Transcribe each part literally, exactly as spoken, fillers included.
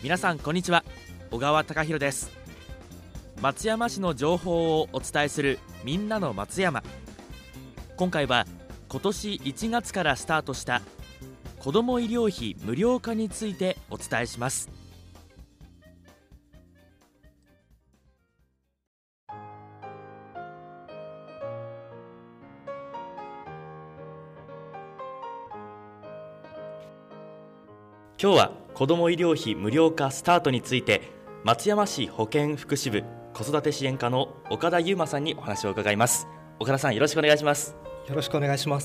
皆さんこんにちは。小川貴博です。松山市の情報をお伝えするみんなの松山。今回は今年いちがつからスタートした子ども医療費無料化についてお伝えします。今日は子ども医療費無料化スタートについて、松山市保健福祉部子育て支援課の岡田優馬さんにお話を伺います。岡田さん、よろしくお願いします。 よろしくお願いします。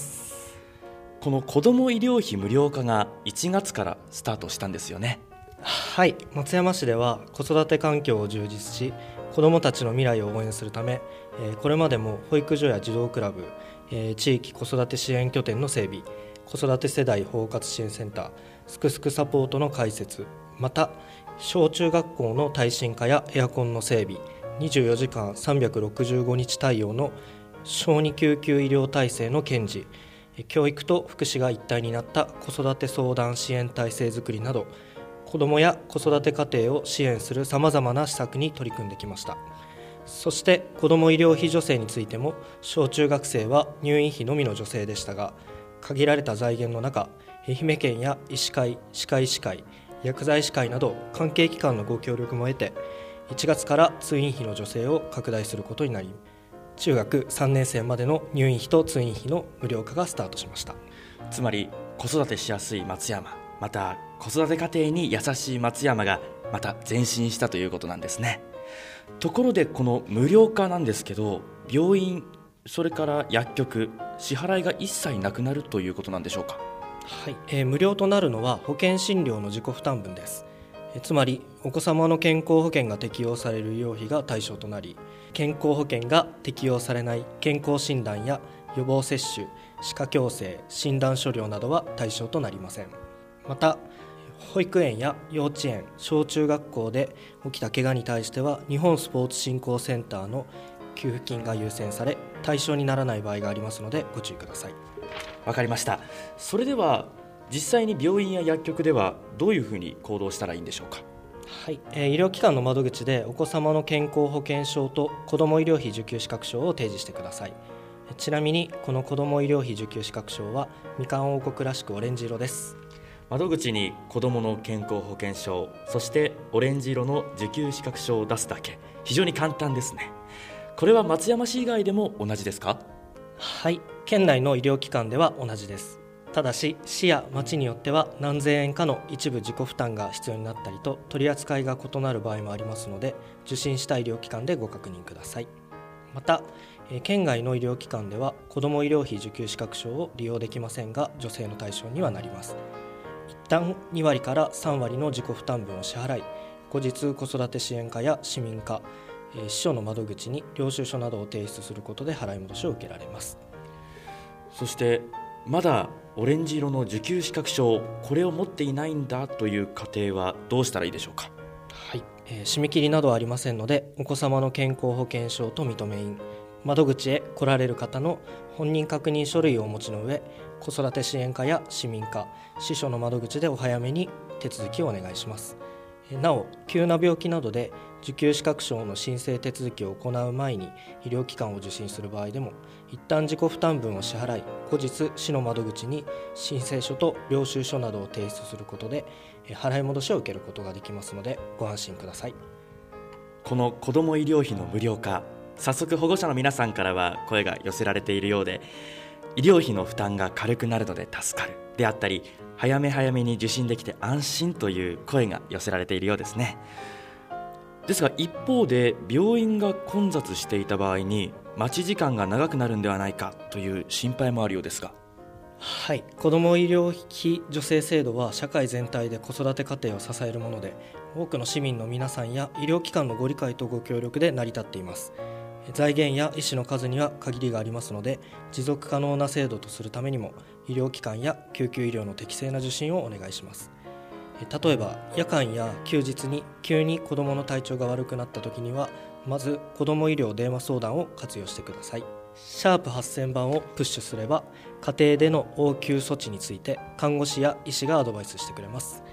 この子ども医療費無料化がいちがつからスタートしたんですよね。 はい、松山市では子育て環境を充実し、子どもたちの未来を応援するため、えー、これまでも保育所や児童クラブ、えー、地域子育て支援拠点の整備、子育て世代包括支援センター、すくすくサポートの開設、また小中学校の耐震化やエアコンの整備、にじゅうよじかんさんびゃくろくじゅうごにち対応の小児救急医療体制の堅持、教育と福祉が一体になった子育て相談支援体制づくりなど、子どもや子育て家庭を支援するさまざまな施策に取り組んできました。そして子ども医療費助成についても、小中学生は入院費のみの助成でしたが、限られた財源の中、愛媛県や医師会、歯科医師会、薬剤師会など関係機関のご協力も得て、いちがつから通院費の助成を拡大することになり、中学さんねん生までの入院費と通院費の無料化がスタートしました。 つまり子育てしやすい松山、また子育て家庭に優しい松山がまた前進したということなんですね。ところでこの無料化なんですけど、病院、それから薬局、支払いが一切なくなるということなんでしょうか。 はい、えー、無料となるのは保険診療の自己負担分です。えー、つまりお子様の健康保険が適用される医療費が対象となり、健康保険が適用されない健康診断や予防接種、歯科矯正、診断書料などは対象となりません。また保育園や幼稚園、小中学校で起きた怪我に対しては日本スポーツ振興センターの給付金が優先され、対象にならない場合がありますのでご注意ください。 わかりました。それでは実際に病院や薬局ではどういうふうに行動したらいいんでしょうか。 はい、えー、医療機関の窓口でお子様の健康保険証と子ども医療費受給資格証を提示してください。ちなみにこの子ども医療費受給資格証はみかん王国らしくオレンジ色です。 窓口に子どもの健康保険証、そしてオレンジ色の受給資格証を出すだけ、非常に簡単ですね。これは松山市以外でも同じですか。 はい、県内の医療機関では同じです。ただし市や町によっては何千円かの一部自己負担が必要になったりと、取り扱いが異なる場合もありますので、受診した医療機関でご確認ください。また県外の医療機関では子ども医療費受給資格証を利用できませんが、助成の対象にはなります。一旦にわりからさんわりの自己負担分を支払い、後日子育て支援課や市民課、市所の窓口に領収書などを提出することで払い戻しを受けられます。 そしてまだオレンジ色の受給資格証、これを持っていないんだという家庭はどうしたらいいでしょうか。 はい、えー、締め切りなどはありませんので、お子様の健康保険証と認め印、窓口へ来られる方の本人確認書類をお持ちの上、子育て支援課や市民課、市所の窓口でお早めに手続きをお願いします。なお、急な病気などで受給資格証の申請手続きを行う前に医療機関を受診する場合でも、一旦自己負担分を支払い、後日市の窓口に申請書と領収書などを提出することで払い戻しを受けることができますのでご安心ください。 この子ども医療費の無料化、早速保護者の皆さんからは声が寄せられているようで、医療費の負担が軽くなるので助かるであったり、早め早めに受診できて安心という声が寄せられているようですね。ですが一方で病院が混雑していた場合に待ち時間が長くなるんではないかという心配もあるようですが。 はい、子ども医療費助成制度は社会全体で子育て家庭を支えるもので、多くの市民の皆さんや医療機関のご理解とご協力で成り立っています。財源や医師の数には限りがありますので、持続可能な制度とするためにも医療機関や救急医療の適正な受診をお願いします。例えば夜間や休日に急に子どもの体調が悪くなった時には、まず子ども医療電話相談を活用してください。シャープはっせんばんをプッシュすれば、家庭での応急措置について看護師や医師がアドバイスしてくれます。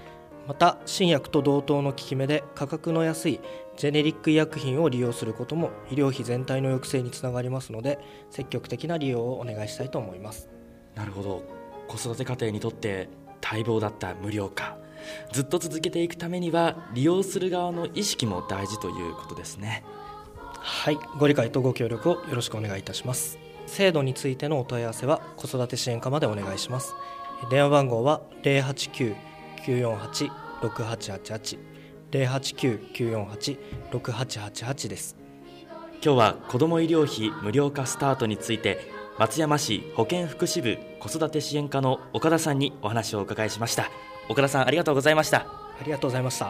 また新薬と同等の効き目で価格の安いジェネリック医薬品を利用することも医療費全体の抑制につながりますので、積極的な利用をお願いしたいと思います。 なるほど。子育て家庭にとって待望だった無料化、ずっと続けていくためには利用する側の意識も大事ということですね。 はい、ご理解とご協力をよろしくお願いいたします。制度についてのお問い合わせは子育て支援課までお願いします。電話番号は ゼロはちきゅう きゅうよんはち ろくはちはちはち ゼロはちきゅう きゅうよんはち ろくはちはちはちです。 今日は子ども医療費無料化スタートについて、松山市保健福祉部子育て支援課の岡田さんにお話をお伺いしました。岡田さん、ありがとうございました。 ありがとうございました。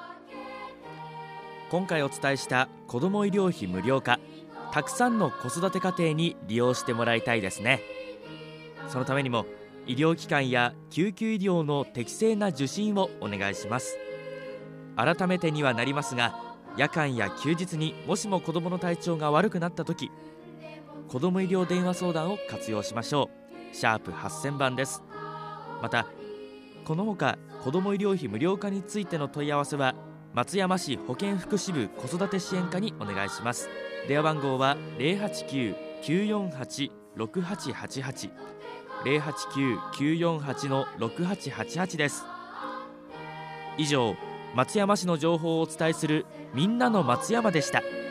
今回お伝えした子ども医療費無料化、たくさんの子育て家庭に利用してもらいたいですね。そのためにも医療機関や救急医療の適正な受診をお願いします。改めてにはなりますが、夜間や休日にもしも子どもの体調が悪くなったとき、子ども医療電話相談を活用しましょう。シャープはっせんばんです。またこのほか子ども医療費無料化についての問い合わせは松山市保健福祉部子育て支援課にお願いします。電話番号は ゼロはちきゅう きゅうよんはち ろくはちはちはち ゼロはちきゅう きゅうよんはち ろくはちはちはちです。以上、松山市の情報をお伝えするみんなの松山でした。